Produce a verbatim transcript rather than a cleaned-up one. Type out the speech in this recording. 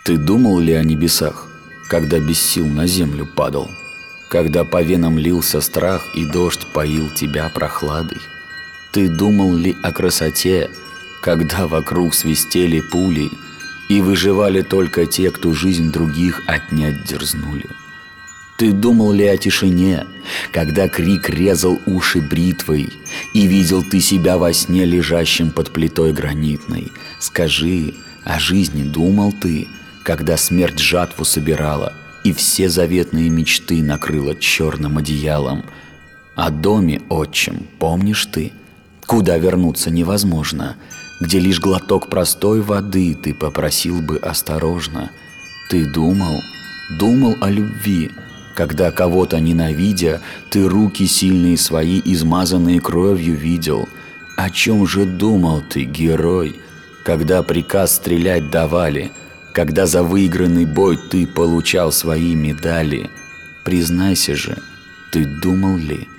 Ты думал ли о небесах, когда без сил на землю падал? Когда по венам лился страх и дождь поил тебя прохладой? Ты думал ли о красоте, когда вокруг свистели пули, и выживали только те, кто жизнь других отнять дерзнули? Ты думал ли о тишине, когда крик резал уши бритвой, и видел ты себя во сне, лежащим под плитой гранитной? Скажи, о жизни думал ты, когда смерть жатву собирала и все заветные мечты накрыла черным одеялом? О доме, отчим, помнишь ты, куда вернуться невозможно, где лишь глоток простой воды ты попросил бы осторожно? Ты думал, думал о любви, когда, кого-то ненавидя, ты руки сильные свои, измазанные кровью, видел? О чем же думал ты, герой, когда приказ стрелять давали, когда за выигранный бой ты получал свои медали? Признайся же, ты думал ли